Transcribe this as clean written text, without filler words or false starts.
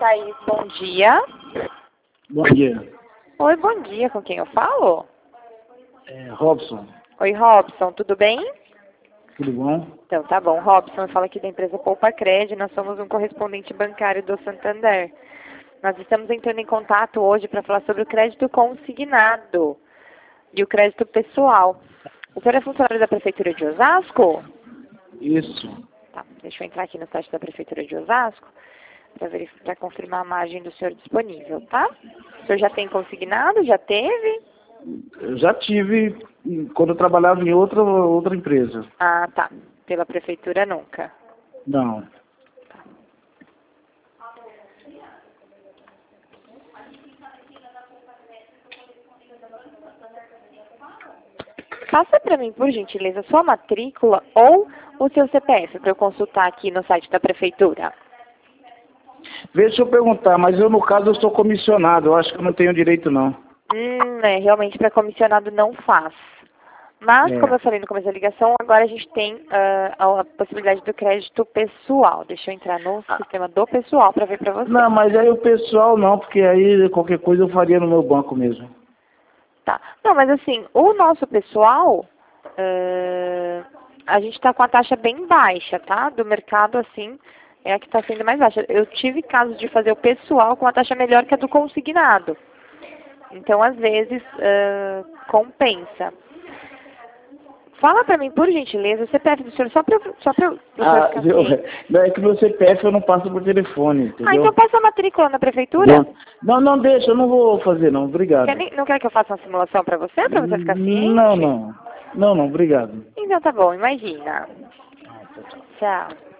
Thaís, bom dia. Bom dia. Oi, bom dia. Com quem eu falo? Robson, Oi, Robson, tudo bem? tudo bom? Então, tá bom. Robson, eu falo aqui da empresa Poupa Cred. Nós somos um correspondente bancário do Santander. Nós estamos entrando em contato hoje para falar sobre o crédito consignado e o crédito pessoal. O senhor é funcionário da Prefeitura de Osasco? Isso. Tá, deixa eu entrar aqui no site da Prefeitura de Osasco para confirmar a margem do senhor disponível, tá? O senhor já tem consignado? Já teve? Eu já tive quando eu trabalhava em outra empresa. Ah, tá. Pela Prefeitura nunca. Não. Passa para mim, por gentileza, sua matrícula ou o seu CPF para eu consultar aqui no site da Prefeitura. Deixa eu perguntar, mas eu no caso eu sou comissionado, eu acho que eu não tenho direito não. Realmente para comissionado não faz. Mas, como eu falei no começo da ligação, agora a gente tem a possibilidade do crédito pessoal. Deixa eu entrar no sistema do pessoal para ver para você. Não, mas aí o pessoal não, porque aí qualquer coisa eu faria no meu banco mesmo. Tá. Não, mas assim, o nosso pessoal, a gente está com a taxa bem baixa, tá? Do mercado, assim, é a que está sendo mais baixa. Eu tive casos de fazer o pessoal com a taxa melhor que a do consignado. Então, às vezes, compensa. Fala pra mim, por gentileza, o CPF do senhor, só pra eu ficar ciente. Não, é que meu CPF eu não passo por telefone, entendeu? Ah, então passa a matrícula na prefeitura? Não, deixa, eu não vou fazer não, obrigado. Não quer que eu faça uma simulação pra você ficar ciente? Não, obrigado. Então tá bom, imagina. Ah, tá. Tchau.